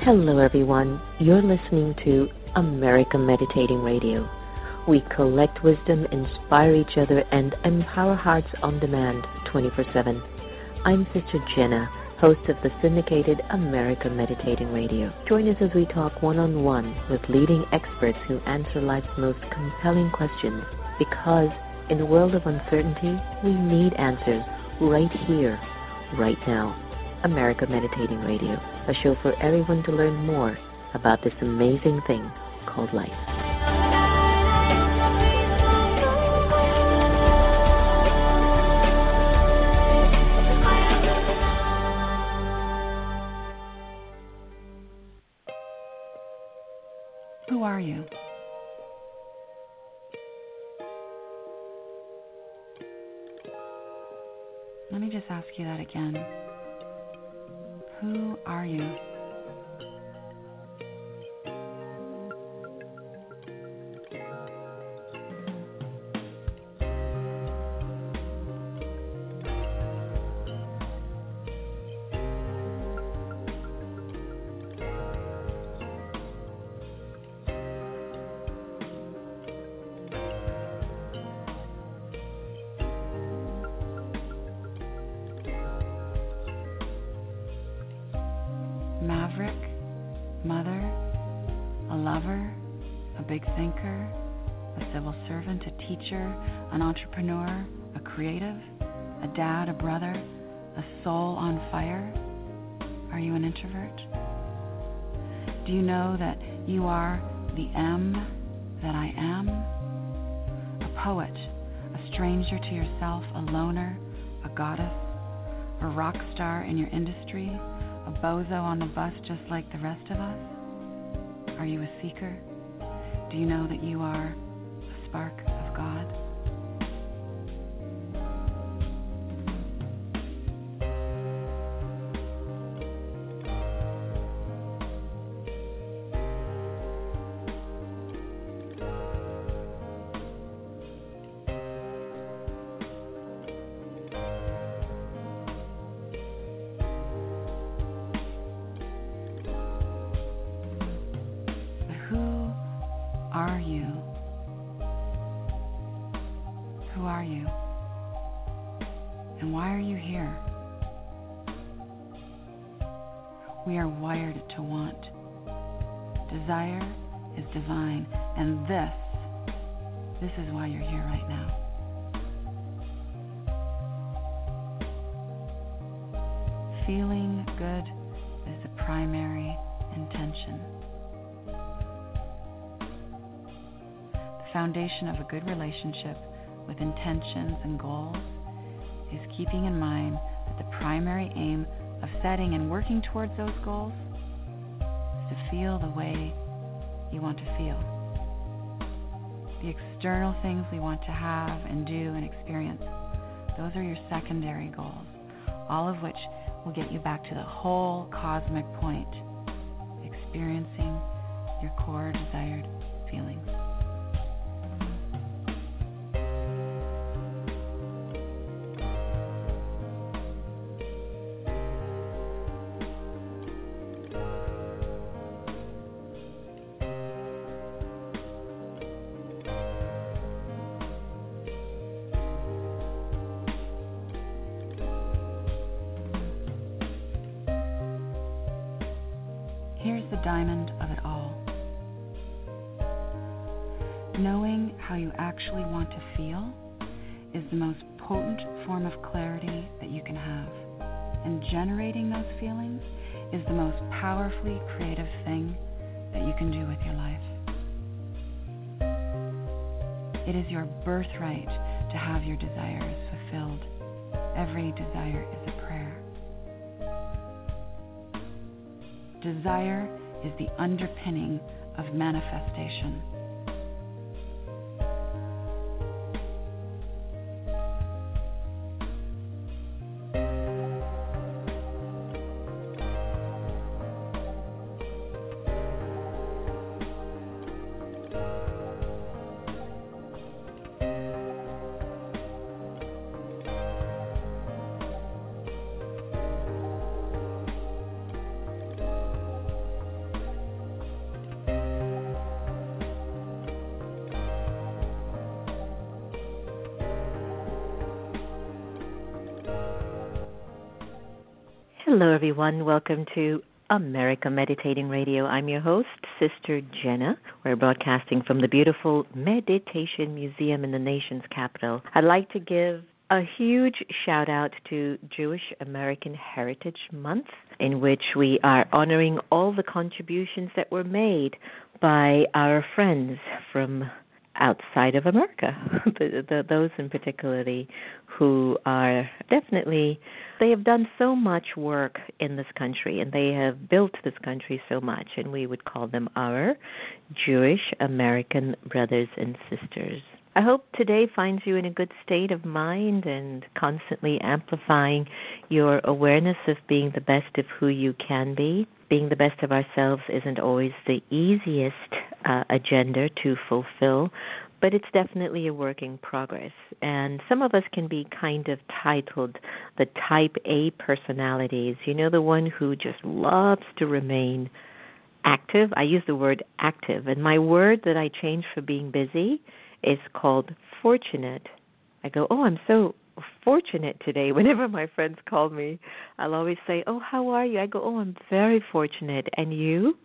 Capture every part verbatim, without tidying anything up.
Hello, everyone. You're listening to America Meditating Radio. We collect wisdom, inspire each other, and empower hearts on demand twenty-four seven. I'm Sister Jenna, host of the syndicated America Meditating Radio. Join us as we talk one-on-one with leading experts who answer life's most compelling questions, because in a world of uncertainty, we need answers right here, right now. America Meditating Radio, a show for everyone to learn more about this amazing thing called life. Who are you? Let me just ask you that again. Who are you? Maverick, mother, a lover, a big thinker, a civil servant, a teacher, an entrepreneur, a creative, a dad, a brother, a soul on fire? Are you an introvert? Do you know that you are the M that I am? A poet, a stranger to yourself, a loner, a goddess, a rock star in your industry, a bozo on the bus just like the rest of us? Are you a seeker? Do you know that you are a spark of God? Are you? Who are you? And why are you here? We are wired to want. Desire is divine, and this, this is why you're here right now. Feeling good is the primary intention. Foundation of a good relationship with intentions and goals is keeping in mind that the primary aim of setting and working towards those goals is to feel the way you want to feel. The external things we want to have and do and experience, those are your secondary goals, all of which will get you back to the whole cosmic point, experiencing your core desired feelings. Here's the diamond of it all. Knowing how you actually want to feel is the most potent form of clarity that you can have. And generating those feelings is the most powerfully creative thing that you can do with your life. It is your birthright to have your desires fulfilled. Every desire is a prayer. Desire is the underpinning of manifestation. Hello, everyone. Welcome to America Meditating Radio. I'm your host, Sister Jenna. We're broadcasting from the beautiful Meditation Museum in the nation's capital. I'd like to give a huge shout out to Jewish American Heritage Month, in which we are honoring all the contributions that were made by our friends from outside of America, the, the, those in particularly who are definitely, they have done so much work in this country, and they have built this country so much, and we would call them our Jewish American brothers and sisters. I hope today finds you in a good state of mind and constantly amplifying your awareness of being the best of who you can be. Being the best of ourselves isn't always the easiest uh, agenda to fulfill, but it's definitely a work in progress. And some of us can be kind of titled the type A personalities, you know, the one who just loves to remain active. I use the word active, and my word that I changed for being busy is called fortunate. I go, oh, I'm so fortunate today. Whenever my friends call me, I'll always say, oh, how are you? I go, oh, I'm very fortunate. And you?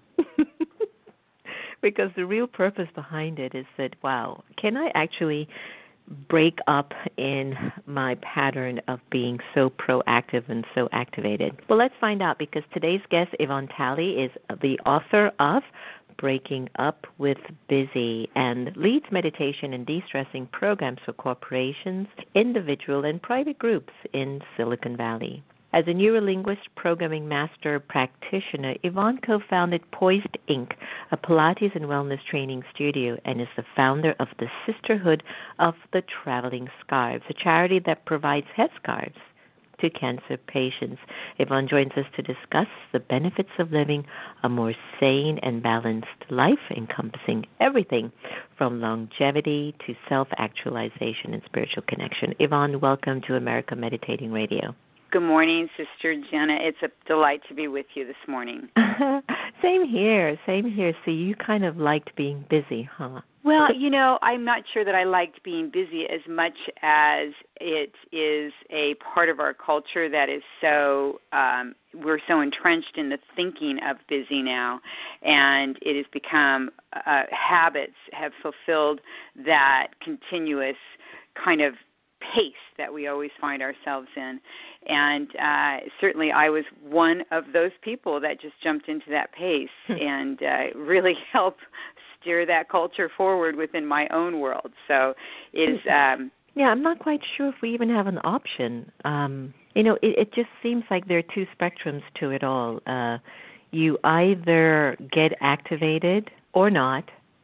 Because the real purpose behind it is that, wow, can I actually break up in my pattern of being so proactive and so activated? Well, let's find out, because today's guest, Yvonne Talley, is the author of Breaking Up with Busy, and leads meditation and de-stressing programs for corporations, individual and private groups in Silicon Valley. As a neurolinguist programming master practitioner, Yvonne co-founded Poised Incorporated, a Pilates and wellness training studio, and is the founder of the Sisterhood of the Traveling Scarves, a charity that provides headscarves to cancer patients. Yvonne joins us to discuss the benefits of living a more sane and balanced life, encompassing everything from longevity to self-actualization and spiritual connection. Yvonne, welcome to America Meditating Radio. Good morning, Sister Jenna. It's a delight to be with you this morning. Same here, same here. So you kind of liked being busy, huh? Well, you know, I'm not sure that I liked being busy as much as it is a part of our culture that is so, um, we're so entrenched in the thinking of busy now, and it has become, uh, habits have fulfilled that continuous kind of pace that we always find ourselves in. And uh, certainly I was one of those people that just jumped into that pace and uh, really helped steer that culture forward within my own world. So is um, yeah, I'm not quite sure if we even have an option. Um, you know, it, it just seems like there are two spectrums to it all. Uh, you either get activated or not,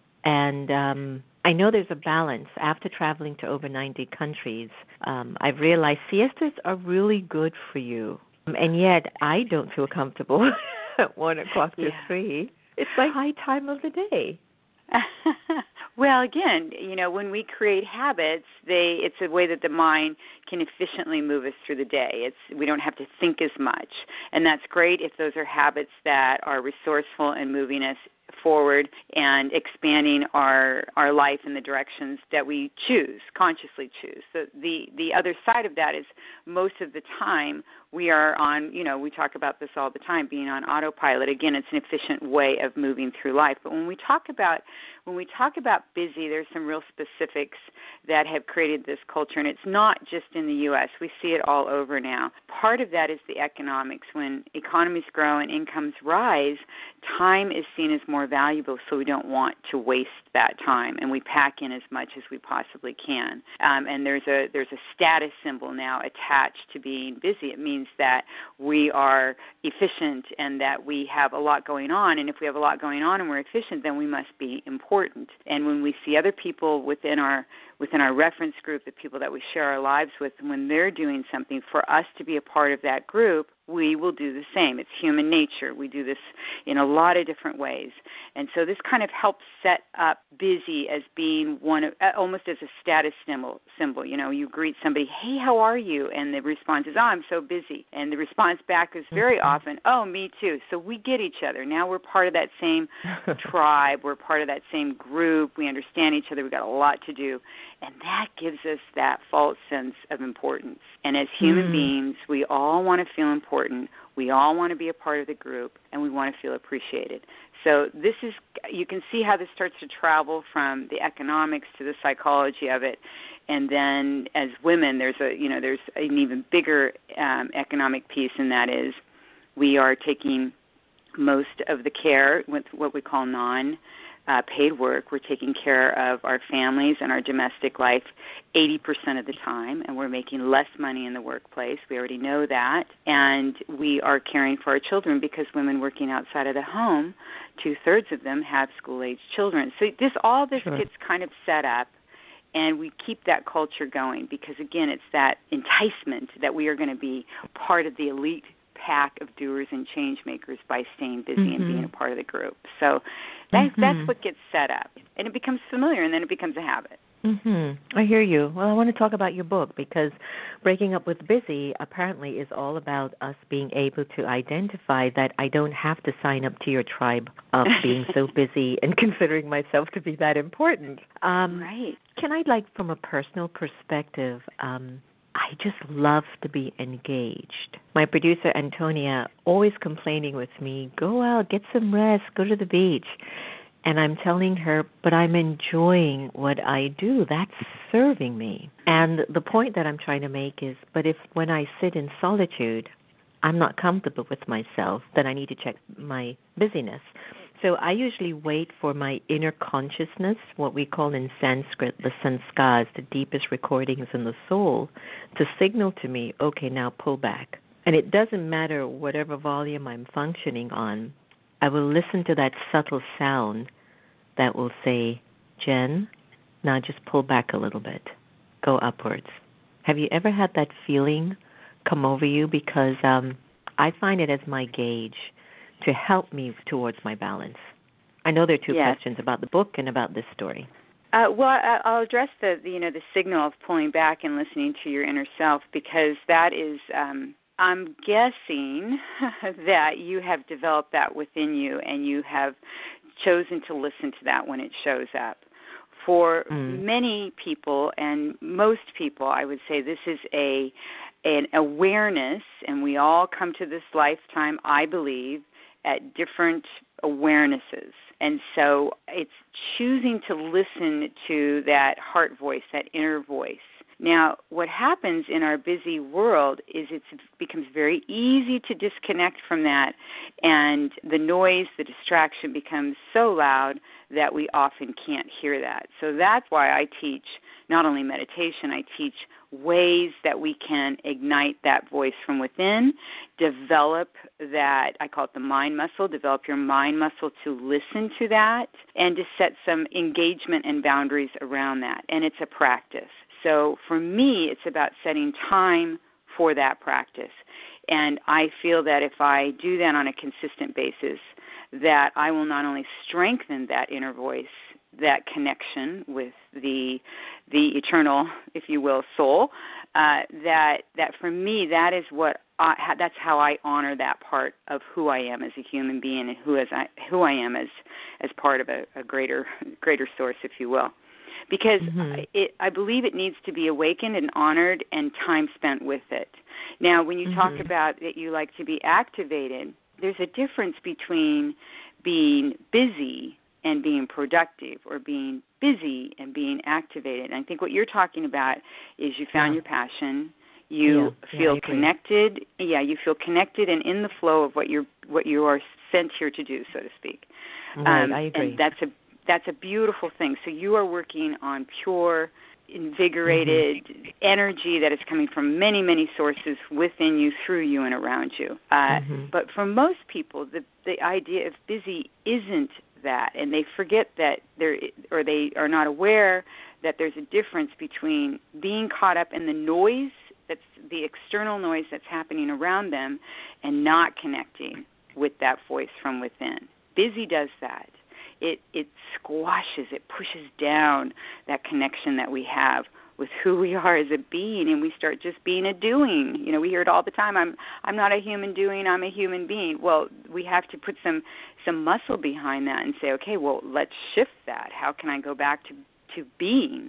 and um, I know there's a balance. After traveling to over ninety countries, um, I've realized siestas are really good for you. And yet I don't feel comfortable at one o'clock to yeah. three. It's like high time of the day. Well, again, you know, when we create habits, they it's a way that the mind can efficiently move us through the day. It's we don't have to think as much. And that's great if those are habits that are resourceful and moving us forward and expanding our our life in the directions that we choose, consciously choose. So the, the other side of that is most of the time we are on, you know, we talk about this all the time, being on autopilot. Again, it's an efficient way of moving through life. But when we talk about when we talk about busy, there's some real specifics that have created this culture, and it's not just in the U S. We see it all over now. Part of that is the economics. When economies grow and incomes rise, time is seen as more valuable, so we don't want to waste that time, and we pack in as much as we possibly can. Um, and there's a there's a status symbol now attached to being busy. It means that we are efficient and that we have a lot going on, and if we have a lot going on and we're efficient, then we must be important. And when we see other people within our within our reference group, the people that we share our lives with, when they're doing something, for us to be a part of that group, we will do the same. It's human nature. We do this in a lot of different ways. And so this kind of helps set up busy as being one of, almost as a status symbol. symbol. You know, you greet somebody, hey, how are you? And the response is, oh, I'm so busy. And the response back is very often, oh, me too. So we get each other. Now we're part of that same tribe. We're part of that same group. We understand each other. We've got a lot to do. And that gives us that false sense of importance. And as human mm. beings, we all want to feel important. We all want to be a part of the group, and we want to feel appreciated. So this is, you can see how this starts to travel from the economics to the psychology of it. And then as women, there's a, you know, there's an even bigger um, economic piece, and that is we are taking most of the care with what we call non Uh, paid work. We're taking care of our families and our domestic life eighty percent of the time, and we're making less money in the workplace. We already know that. And we are caring for our children because women working outside of the home, two-thirds of them have school-age children. So this all this sure. gets kind of set up, and we keep that culture going because, again, it's that enticement that we are going to be part of the elite pack of doers and change makers by staying busy mm-hmm. and being a part of the group. So that, mm-hmm. that's what gets set up, and it becomes familiar, and then it becomes a habit. Mm-hmm. I hear you. Well, I want to talk about your book because Breaking Up with Busy apparently is all about us being able to identify that I don't have to sign up to your tribe of being so busy and considering myself to be that important. Um, right. Can I, like, from a personal perspective, um, I just love to be engaged. My producer, Antonia, always complaining with me, go out, get some rest, go to the beach. And I'm telling her, but I'm enjoying what I do. That's serving me. And the point that I'm trying to make is, but if when I sit in solitude, I'm not comfortable with myself, then I need to check my busyness. So I usually wait for my inner consciousness, what we call in Sanskrit the sanskars, the deepest recordings in the soul, to signal to me, okay, now pull back. And it doesn't matter whatever volume I'm functioning on. I will listen to that subtle sound that will say, Jen, now just pull back a little bit. Go upwards. Have you ever had that feeling come over you? Because um, I find it as my gauge to help me towards my balance. I know there are two yes. questions about the book and about this story. Uh, well, I'll address the, the you know the signal of pulling back and listening to your inner self, because that is, um, I'm guessing that you have developed that within you, and you have chosen to listen to that when it shows up. For mm. many people, and most people, I would say this is a an awareness, and we all come to this lifetime, I believe, at different awarenesses. And so it's choosing to listen to that heart voice, that inner voice. Now, what happens in our busy world is it becomes very easy to disconnect from that, and the noise, the distraction becomes so loud that we often can't hear that. So that's why I teach not only meditation, I teach ways that we can ignite that voice from within, develop that, I call it the mind muscle, develop your mind muscle to listen to that, and to set some engagement and boundaries around that. And it's a practice. So for me, it's about setting time for that practice. And I feel that if I do that on a consistent basis, that I will not only strengthen that inner voice, that connection with the the eternal, if you will, soul, uh, that that for me, that is what I, that's how I honor that part of who I am as a human being, and who as I who I am as as part of a, a greater greater source, if you will. Because mm-hmm. it, I believe it needs to be awakened and honored, and time spent with it. Now, when you mm-hmm. talk about that you like to be activated, there's a difference between being busy and being productive, or being busy and being activated. And I think what you're talking about is you found yeah. your passion, you yeah. feel yeah, connected. Yeah, you feel connected and in the flow of what you're what you are sent here to do, so to speak. Right, um, I agree. And that's a that's a beautiful thing. So you are working on pure, invigorated mm-hmm. energy that is coming from many, many sources within you, through you, and around you. Uh, mm-hmm. But for most people, the the idea of busy isn't that, and they forget that there, or they are not aware that there's a difference between being caught up in the noise, that's the external noise that's happening around them, and not connecting with that voice from within. Busy does that. It it squashes, it pushes down that connection that we have with who we are as a being, and we start just being a doing. You know, we hear it all the time. I'm I'm not a human doing, I'm a human being. Well, we have to put some some muscle behind that and say, okay, well, let's shift that. How can I go back to, to being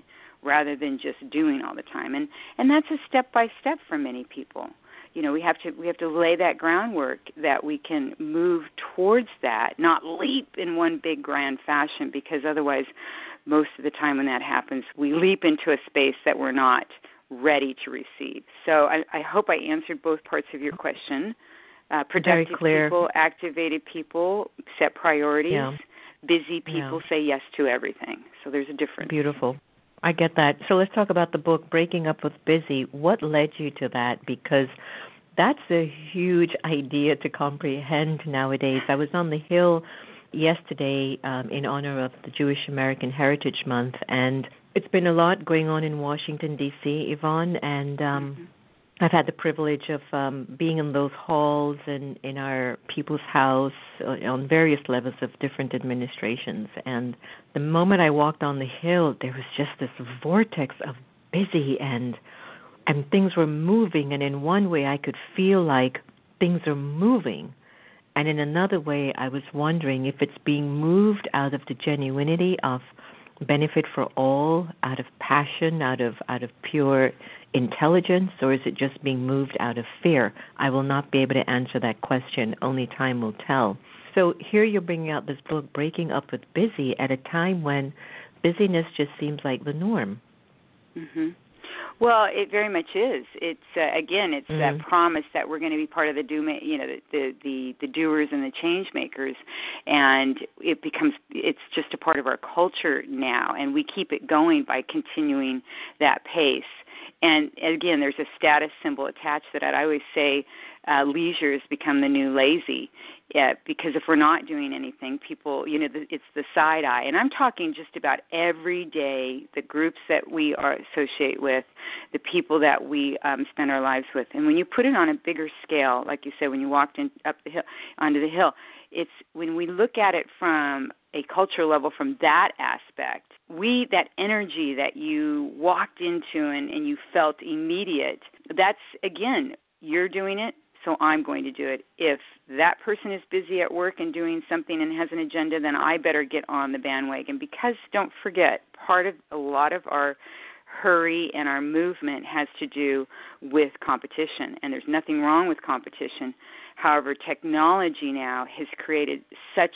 rather than just doing all the time. And and that's a step by step for many people. You know, we have to we have to lay that groundwork that we can move towards that, not leap in one big grand fashion, because otherwise most of the time when that happens, we leap into a space that we're not ready to receive. So I, I hope I answered both parts of your question. Uh, productive Very clear. people, activated people set priorities. Yeah. Busy people Yeah. say yes to everything. So there's a difference. Beautiful. I get that. So let's talk about the book, Breaking Up with Busy. What led you to that? Because that's a huge idea to comprehend nowadays. I was on the Hill yesterday um, in honor of the Jewish American Heritage Month, and it's been a lot going on in Washington, D C, Yvonne, and um, mm-hmm. I've had the privilege of um, being in those halls and in our People's House uh, on various levels of different administrations. And the moment I walked on the Hill, there was just this vortex of busy and and things were moving. And in one way, I could feel like things are moving. And in another way, I was wondering if it's being moved out of the genuinity of benefit for all, out of passion, out of out of pure intelligence, or is it just being moved out of fear? I will not be able to answer that question. Only time will tell. So here you're bringing out this book, Breaking Up with Busy, at a time when busyness just seems like the norm. Mm-hmm. Well, it very much is. It's uh, again, it's mm-hmm. that promise that we're going to be part of the do, you know, the, the the the doers and the change makers, and it becomes it's just a part of our culture now, and we keep it going by continuing that pace. And again, there's a status symbol attached to that. I always say uh, leisure has become the new lazy, yeah, because if we're not doing anything, people, you know, the, it's the side eye. And I'm talking just about every day, the groups that we are associate with, the people that we um, spend our lives with. And when you put it on a bigger scale, like you said, when you walked in, up the hill, onto the hill, it's when we look at it from a cultural level, from that aspect, we, that energy that you walked into and, and you felt immediate, that's, again, you're doing it, so I'm going to do it. If that person is busy at work and doing something and has an agenda, then I better get on the bandwagon, because don't forget, part of a lot of our hurry and our movement has to do with competition, and there's nothing wrong with competition. However, technology now has created such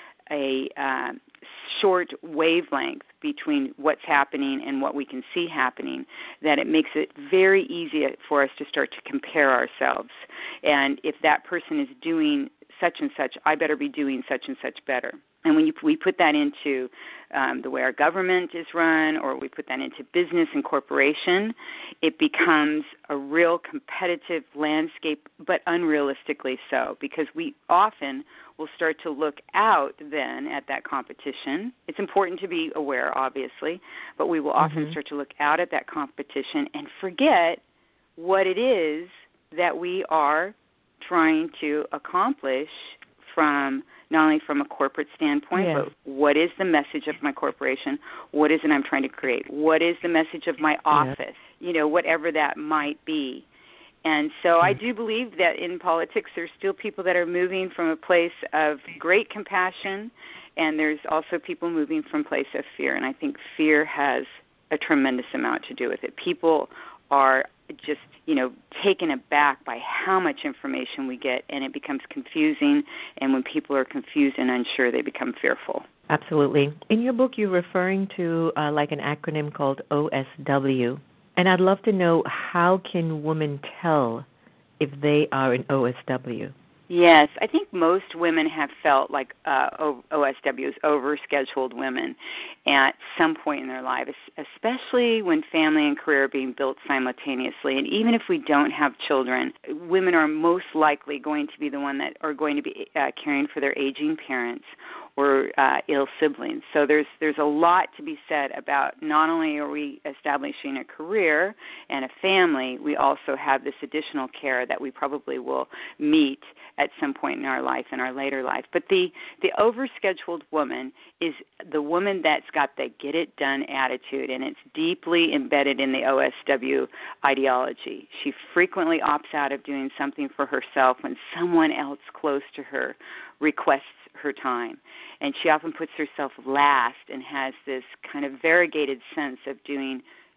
a uh, short wavelength between what's happening and what we can see happening that it makes it very easy for us to start to compare ourselves. And if that person is doing such and such, I better be doing such and such better. And when you, we put that into um, the way our government is run, or we put that into business and corporation, it becomes a real competitive landscape, but unrealistically so, because we often will start to look out then at that competition. It's important to be aware, obviously, but we will often mm-hmm. start to look out at that competition and forget what it is that we are trying to accomplish from not only from a corporate standpoint, yeah. but what is the message of my corporation? What is it I'm trying to create? What is the message of my office? Yeah. You know, whatever that might be. And so mm-hmm. I do believe that in politics there's still people that are moving from a place of great compassion, and there's also people moving from a place of fear. And I think fear has a tremendous amount to do with it. People are just, you know, taken aback by how much information we get, and it becomes confusing. And when people are confused and unsure, they become fearful. Absolutely. In your book, you're referring to uh, like an acronym called O S W. And I'd love to know, how can women tell if they are an O S W? Yes, I think most women have felt like uh, O S Ws, overscheduled women, at some point in their life, especially when family and career are being built simultaneously. And even if we don't have children, women are most likely going to be the one that are going to be uh, caring for their aging parents or uh, ill siblings. So there's there's a lot to be said about not only are we establishing a career and a family, we also have this additional care that we probably will meet at some point in our life, in our later life. But the, the overscheduled woman is the woman that's got the get-it-done attitude, and it's deeply embedded in the O S W ideology. She frequently opts out of doing something for herself when someone else close to her requests her time. And she often puts herself last and has this kind of variegated sense of doing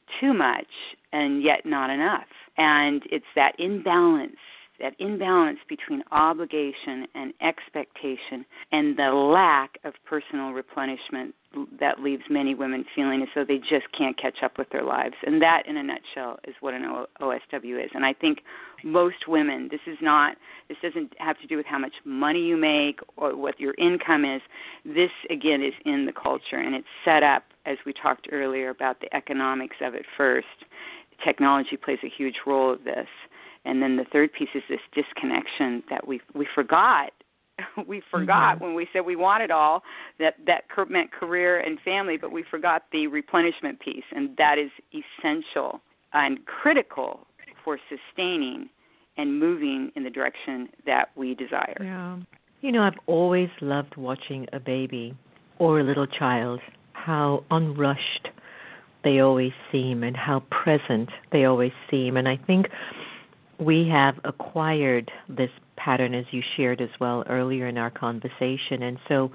too much and yet not enough. And it's that imbalance, that imbalance between obligation and expectation and the lack of personal replenishment that leaves many women feeling as though they just can't catch up with their lives. And that, in a nutshell, is what an O S W is. And I think most women, this is not, this doesn't have to do with how much money you make or what your income is. This, again, is in the culture, and it's set up, as we talked earlier about the economics of it first. Technology plays a huge role of this. And then the third piece is this disconnection that we we forgot. We forgot mm-hmm. when we said we wanted all, that that meant career and family, but we forgot the replenishment piece, and that is essential and critical for sustaining and moving in the direction that we desire. Yeah. You know, I've always loved watching a baby or a little child, how unrushed they always seem and how present they always seem. And I think we have acquired this pattern, as you shared as well earlier in our conversation. And so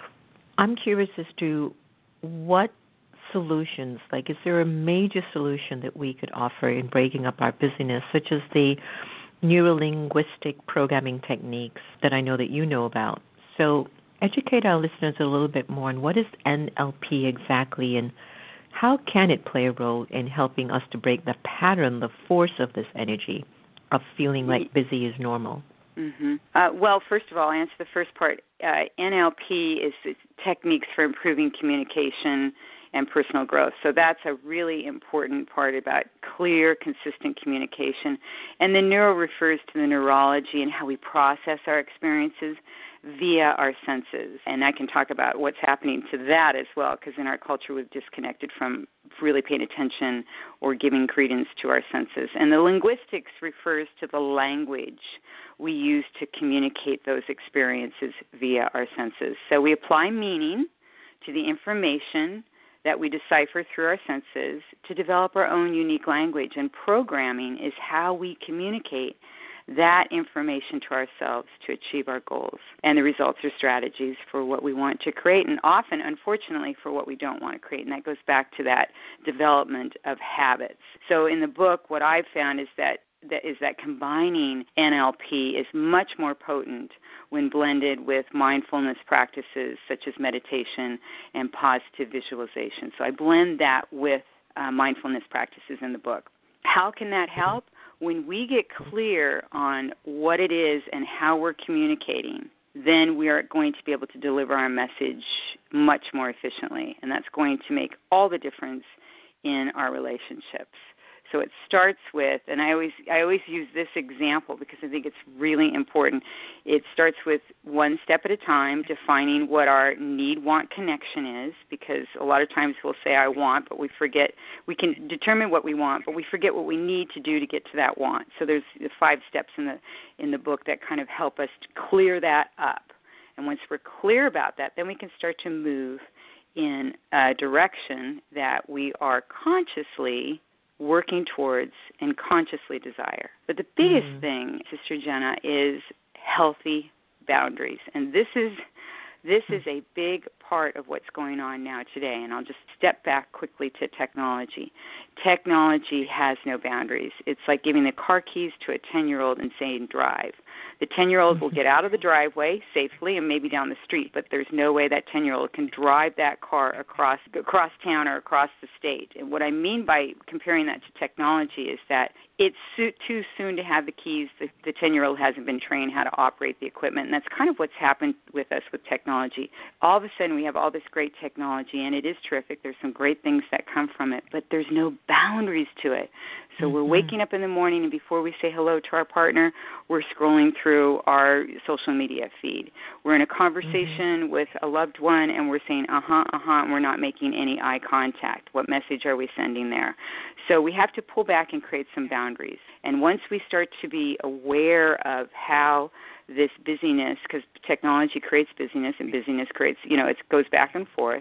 I'm curious as to what solutions, like is there a major solution that we could offer in breaking up our busyness, such as the neurolinguistic programming techniques that I know that you know about? So educate our listeners a little bit more on what is N L P exactly, and how can it play a role in helping us to break the pattern, the force of this energy of feeling like busy is normal? Mm-hmm. Uh, well, first of all, I'll answer the first part. Uh, N L P is the techniques for improving communication and personal growth. So that's a really important part about clear, consistent communication. And the neuro refers to the neurology and how we process our experiences via our senses. And I can talk about what's happening to that as well, because in our culture we've disconnected from really paying attention or giving credence to our senses. And the linguistics refers to the language we use to communicate those experiences via our senses. So we apply meaning to the information that we decipher through our senses to develop our own unique language. And programming is how we communicate that information to ourselves to achieve our goals. And the results are strategies for what we want to create, and often, unfortunately, for what we don't want to create. And that goes back to that development of habits. So in the book, what I've found is that that is that combining N L P is much more potent when blended with mindfulness practices such as meditation and positive visualization. So I blend that with uh, mindfulness practices in the book. How can that help? When we get clear on what it is and how we're communicating, then we are going to be able to deliver our message much more efficiently, and that's going to make all the difference in our relationships. So it starts with, and I always I always use this example because I think it's really important. It starts with one step at a time, defining what our need-want connection is, because a lot of times we'll say I want, but we forget, we can determine what we want, but we forget what we need to do to get to that want. So there's the five steps in the in the book that kind of help us to clear that up. And once we're clear about that, then we can start to move in a direction that we are consciously working towards and consciously desire. But the biggest mm. thing, Sister Jenna, is healthy boundaries. And this is this is a big part of what's going on now today. And I'll just step back quickly to technology. Technology has no boundaries. It's like giving the car keys to a ten-year-old and saying drive. The ten-year-old will get out of the driveway safely and maybe down the street, but there's no way that ten-year-old can drive that car across across town or across the state. And what I mean by comparing that to technology is that it's too soon to have the keys. The, the ten-year-old hasn't been trained how to operate the equipment, and that's kind of what's happened with us with technology. All of a sudden we have all this great technology, and it is terrific. There's some great things that come from it, but there's no boundaries to it. So mm-hmm. we're waking up in the morning, and before we say hello to our partner, we're scrolling through our social media feed. We're in a conversation mm-hmm. with a loved one, and we're saying, uh-huh, uh-huh, and we're not making any eye contact. What message are we sending there? So we have to pull back and create some boundaries. And once we start to be aware of how this busyness, because technology creates busyness, and busyness creates, you know, it goes back and forth.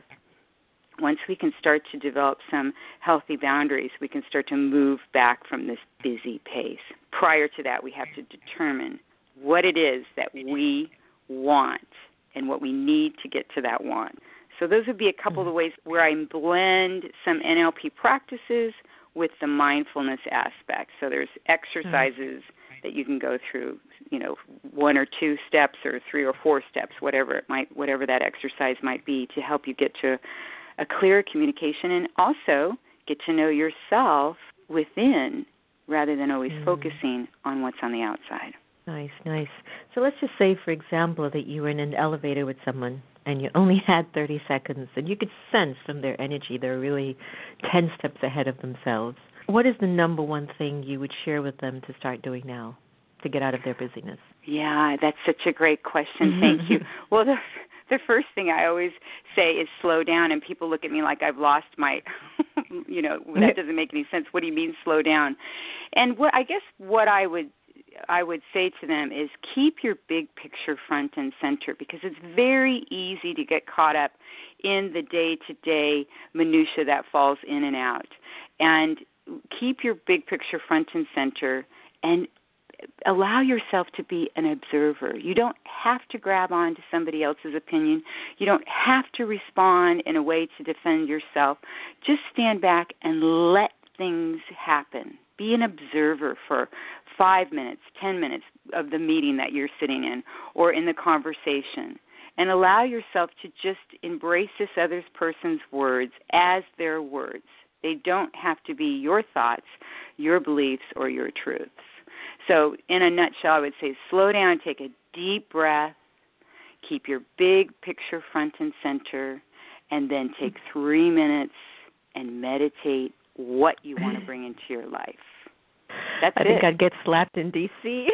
Once we can start to develop some healthy boundaries, we can start to move back from this busy pace. Prior to that, we have to determine what it is that we want and what we need to get to that want. So those would be a couple of the ways where I blend some N L P practices with the mindfulness aspect. So there's exercises mm-hmm. that you can go through, you know, one or two steps or three or four steps, whatever it might, whatever that exercise might be, to help you get to a clear communication and also get to know yourself within rather than always mm. focusing on what's on the outside. Nice, nice. So let's just say, for example, that you were in an elevator with someone and you only had thirty seconds and you could sense from their energy they're really ten steps ahead of themselves. What is the number one thing you would share with them to start doing now to get out of their busyness? Yeah, that's such a great question. Thank you. Well, the, the first thing I always say is slow down, and people look at me like I've lost my, you know, that doesn't make any sense. What do you mean slow down? And what I guess what I would I would say to them is keep your big picture front and center, because it's very easy to get caught up in the day-to-day minutia that falls in and out. And keep your big picture front and center and allow yourself to be an observer. You don't have to grab on to somebody else's opinion. You don't have to respond in a way to defend yourself. Just stand back and let things happen. Be an observer for five minutes, ten minutes of the meeting that you're sitting in or in the conversation, and allow yourself to just embrace this other person's words as their words. They don't have to be your thoughts, your beliefs, or your truths. So in a nutshell, I would say slow down, take a deep breath, keep your big picture front and center, and then take three minutes and meditate what you want to bring into your life. That's I it. think I'd get slapped in D C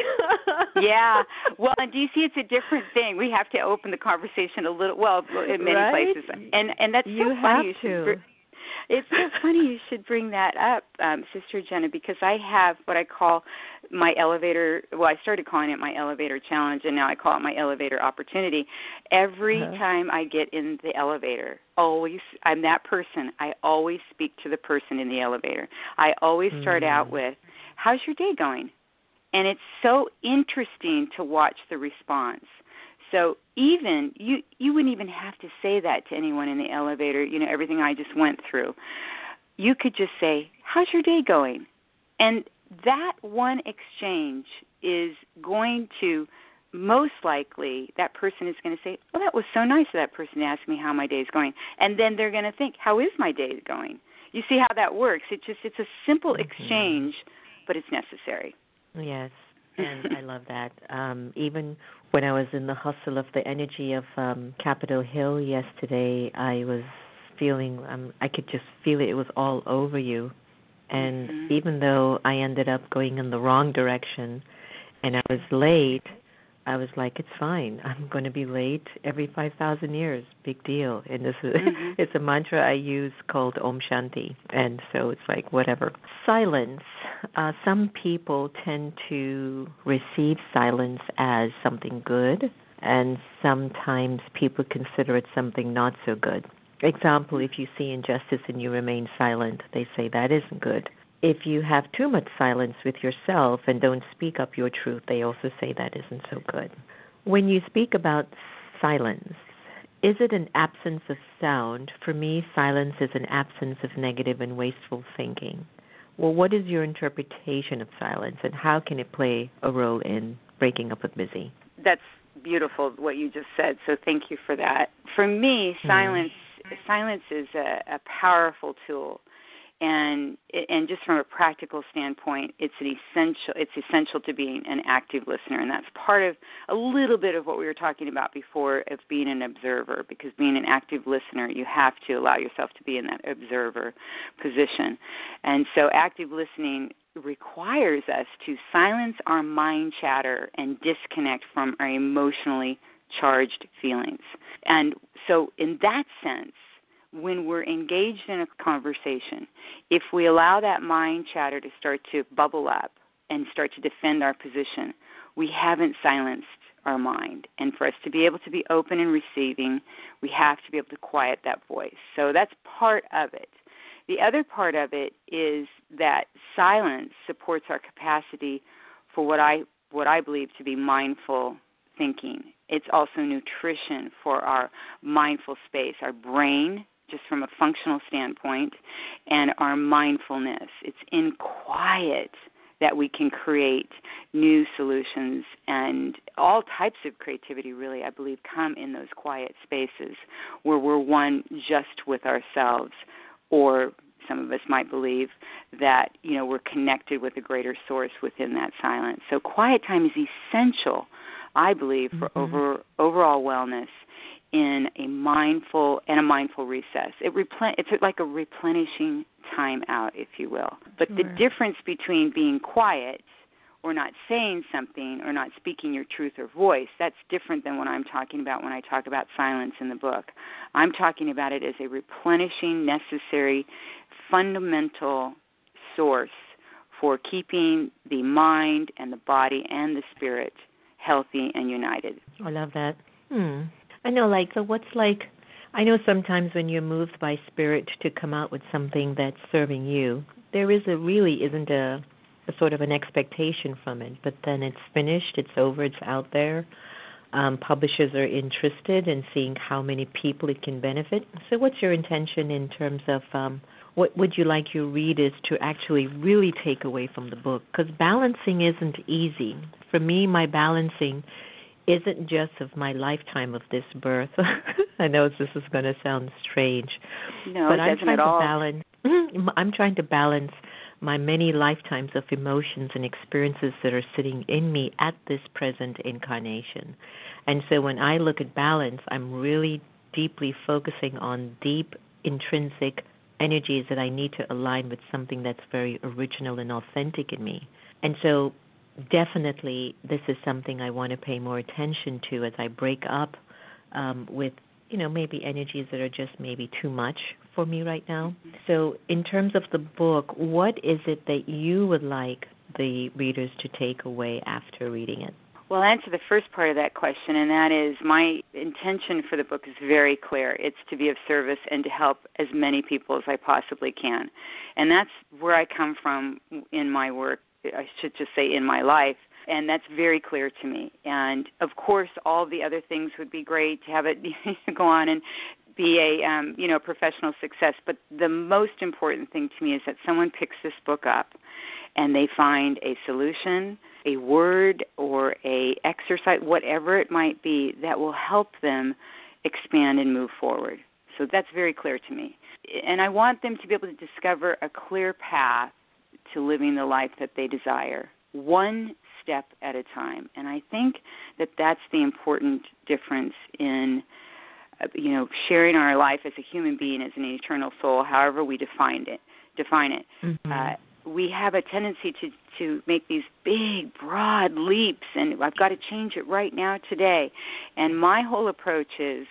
Yeah. Well, in D C it's a different thing. We have to open the conversation a little, well, in many right? places. And and that's you so funny. Have you to. should, it's so funny you should bring that up, um, Sister Jenna, because I have what I call my elevator, well, I started calling it my elevator challenge, and now I call it my elevator opportunity. Every uh-huh. time I get in the elevator, always, I'm that person. I always speak to the person in the elevator. I always start mm. out with, how's your day going? And it's so interesting to watch the response. So even, you you wouldn't even have to say that to anyone in the elevator, you know, everything I just went through. You could just say, how's your day going? And that one exchange is going to, most likely, that person is going to say, well, that was so nice of that person to ask me how my day is going. And then they're going to think, how is my day going? You see how that works? It just It's a simple mm-hmm. exchange, but it's necessary. Yes, and I love that. Um, even when I was in the hustle of the energy of um, Capitol Hill yesterday, I was feeling, um, I could just feel it. It was all over you. And mm-hmm. even though I ended up going in the wrong direction and I was late, I was like, it's fine. I'm going to be late every five thousand years. Big deal. And this is mm-hmm. it's a mantra I use called Om Shanti. And so it's like, whatever. Silence. Uh, some people tend to receive silence as something good, and sometimes people consider it something not so good. Example, if you see injustice and you remain silent, they say that isn't good. If you have too much silence with yourself and don't speak up your truth, they also say that isn't so good. When you speak about silence, is it an absence of sound? For me, silence is an absence of negative and wasteful thinking. Well, what is your interpretation of silence, and how can it play a role in breaking up with busy? That's beautiful, what you just said, so thank you for that. For me, silence mm. silence is a, a powerful tool. And and just from a practical standpoint, it's an essential. It's essential to being an active listener, and that's part of a little bit of what we were talking about before of being an observer. Because being an active listener, you have to allow yourself to be in that observer position. And so, active listening requires us to silence our mind chatter and disconnect from our emotionally charged feelings. And so, in that sense, when we're engaged in a conversation, if we allow that mind chatter to start to bubble up and start to defend our position, we haven't silenced our mind. And for us to be able to be open and receiving, we have to be able to quiet that voice. So that's part of it. The other part of it is that silence supports our capacity for what I what I believe to be mindful thinking. It's also nutrition for our mindful space. Our brain just from a functional standpoint, and our mindfulness. It's in quiet that we can create new solutions, and all types of creativity really, I believe, come in those quiet spaces where we're one just with ourselves, or some of us might believe that, you know, we're connected with a greater source within that silence. So quiet time is essential, I believe, for mm-hmm. over overall wellness in a mindful and a mindful recess. It replen- it's like a replenishing time out, if you will. But sure. the difference between being quiet or not saying something or not speaking your truth or voice, that's different than what I'm talking about when I talk about silence in the book. I'm talking about it as a replenishing, necessary, fundamental source for keeping the mind and the body and the spirit healthy and united. I love that. Hmm. I know, like, so what's like, I know sometimes when you're moved by spirit to come out with something that's serving you, there is a really isn't a, a sort of an expectation from it, but then it's finished, it's over, it's out there. Um, publishers are interested in seeing how many people it can benefit. So what's your intention in terms of um, what would you like your readers to actually really take away from the book? Because balancing isn't easy. For me, my balancing isn't just of my lifetime of this birth. I know this is going to sound strange, no, but it I'm doesn't trying at all. to balance. I'm trying to balance my many lifetimes of emotions and experiences that are sitting in me at this present incarnation. And so when I look at balance, I'm really deeply focusing on deep, intrinsic energies that I need to align with something that's very original and authentic in me. And so definitely this is something I want to pay more attention to as I break up um, with, you know, maybe energies that are just maybe too much for me right now. So in terms of the book, what is it that you would like the readers to take away after reading it? Well, I'll answer the first part of that question, and that is my intention for the book is very clear. It's to be of service and to help as many people as I possibly can. And that's where I come from in my work, I should just say in my life, and that's very clear to me. And, of course, all the other things would be great to have it go on and be a um, you know professional success. But the most important thing to me is that someone picks this book up and they find a solution, a word, or a exercise, whatever it might be, that will help them expand and move forward. So that's very clear to me. And I want them to be able to discover a clear path to living the life that they desire, one step at a time. And I think that that's the important difference in, uh, you know, sharing our life as a human being, as an eternal soul, however we define it. Define it. Mm-hmm. Uh, we have a tendency to, to make these big, broad leaps, and I've got to change it right now, today. And my whole approach is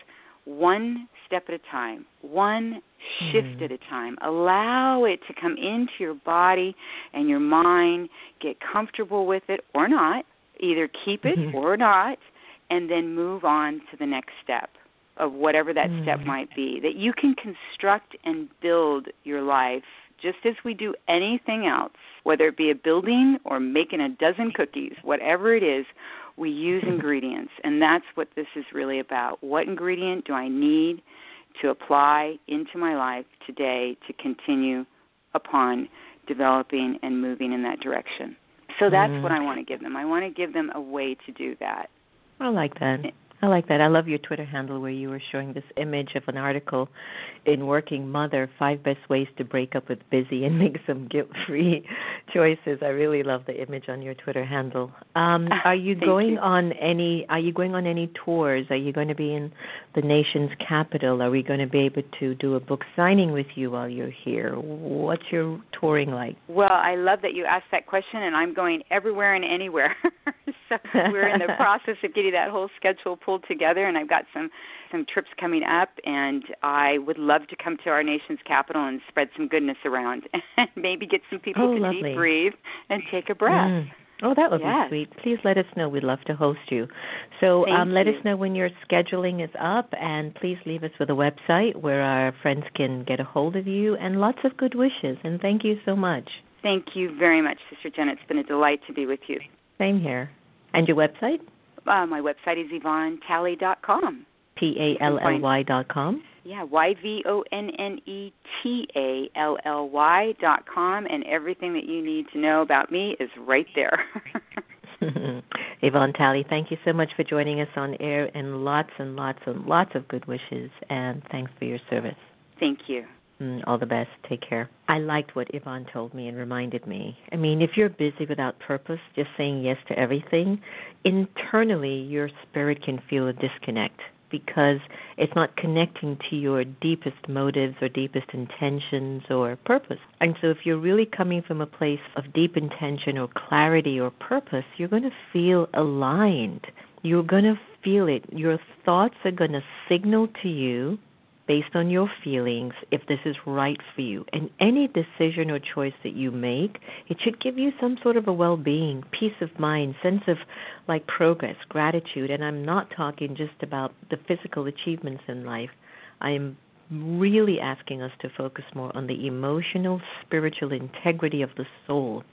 one step at a time, one shift mm. at a time. Allow it to come into your body and your mind, get comfortable with it or not, either keep it mm-hmm. or not, and then move on to the next step of whatever that mm. step might be. That you can construct and build your life just as we do anything else, whether it be a building or making a dozen cookies, whatever it is, we use ingredients, and that's what this is really about. What ingredient do I need to apply into my life today to continue upon developing and moving in that direction? So that's mm. what I want to give them. I want to give them a way to do that. I like that. I like that. I love your Twitter handle where you were showing this image of an article in Working Mother, five best ways to break up with busy and make some guilt-free choices. I really love the image on your Twitter handle. Um, are you going you. on any? Are you going on any tours? Are you going to be in the nation's capital? Are we going to be able to do a book signing with you while you're here? What's your touring like? Well, I love that you asked that question, and I'm going everywhere and anywhere. So we're in the process of getting that whole schedule pulled together, and I've got some, some trips coming up, and I would love to come to our nation's capital and spread some goodness around and maybe get some people oh, to lovely. deep breathe and take a breath. Mm. Oh, that would yes. be sweet. Please let us know. We'd love to host you. So um, let you. us know when your scheduling is up, and please leave us with a website where our friends can get a hold of you, and lots of good wishes. And thank you so much. Thank you very much, Sister Jen. It's been a delight to be with you. Same here. And your website? Uh, my website is yvonne talley dot com. T A L L Y dot com? Yeah, Y V O N N E T A L L Y dot com, and everything that you need to know about me is right there. Yvonne Talley, thank you so much for joining us on air, and lots and lots and lots of good wishes, and thanks for your service. Thank you. Mm, all the best. Take care. I liked what Yvonne told me and reminded me. I mean, if you're busy without purpose, just saying yes to everything, internally your spirit can feel a disconnect because it's not connecting to your deepest motives or deepest intentions or purpose. And so if you're really coming from a place of deep intention or clarity or purpose, you're going to feel aligned. You're going to feel it. Your thoughts are going to signal to you based on your feelings if this is right for you. And any decision or choice that you make, it should give you some sort of a well-being, peace of mind, sense of like progress, gratitude. And I'm not talking just about the physical achievements in life. I'm really asking us to focus more on the emotional, spiritual integrity of the soul.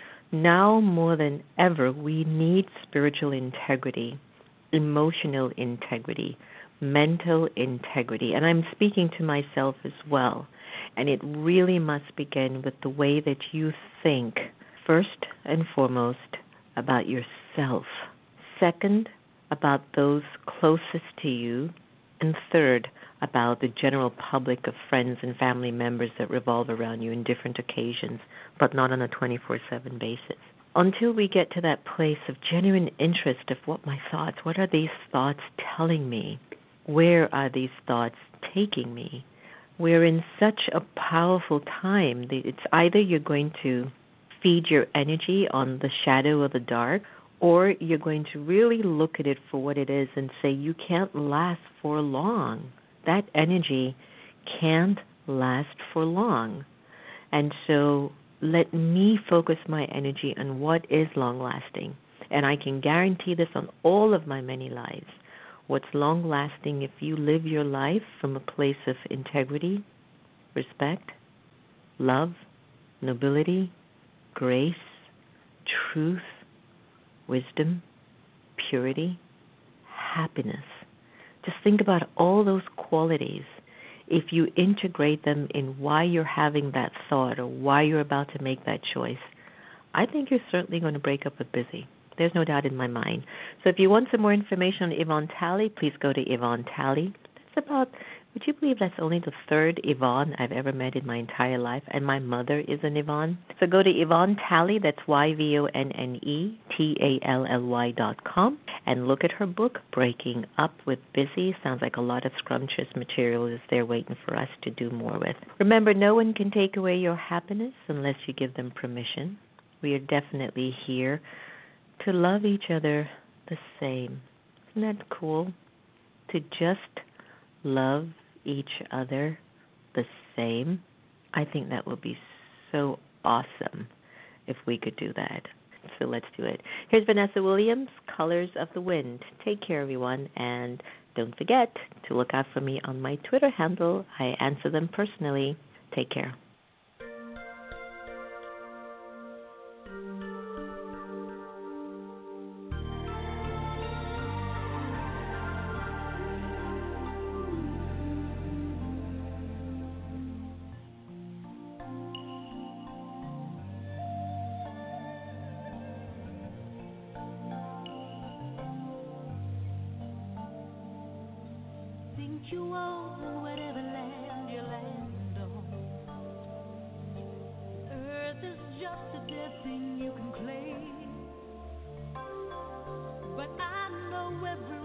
Now more than ever, we need spiritual integrity, emotional integrity, mental integrity, and I'm speaking to myself as well. And it really must begin with the way that you think, first and foremost, about yourself. Second, about those closest to you. And third, about the general public of friends and family members that revolve around you in different occasions, but not on a twenty-four seven basis. Until we get to that place of genuine interest of what my thoughts, what are these thoughts telling me? Where are these thoughts taking me? We're in such a powerful time. It's either you're going to feed your energy on the shadow of the dark, or you're going to really look at it for what it is and say, you can't last for long. That energy can't last for long. And so let me focus my energy on what is long-lasting. And I can guarantee this on all of my many lives. What's long-lasting if you live your life from a place of integrity, respect, love, nobility, grace, truth, wisdom, purity, happiness. Just think about all those qualities. If you integrate them in why you're having that thought or why you're about to make that choice, I think you're certainly going to break up with busy. There's no doubt in my mind. So if you want some more information on Yvonne Talley, please go to Yvonne Talley. That's about, would you believe that's only the third Yvonne I've ever met in my entire life, and my mother is an Yvonne. So go to Yvonne Talley, that's Y V O N N E T A L L Y dot com, and look at her book, Breaking Up with Busy. Sounds like a lot of scrumptious material is there waiting for us to do more with. Remember, no one can take away your happiness unless you give them permission. We are definitely here to love each other the same. Isn't that cool? To just love each other the same. I think that would be so awesome if we could do that. So let's do it. Here's Vanessa Williams, Colors of the Wind. Take care, everyone, and don't forget to look out for me on my Twitter handle. I answer them personally. Take care. You own whatever land you land on. Earth is just a dead thing you can claim. But I know every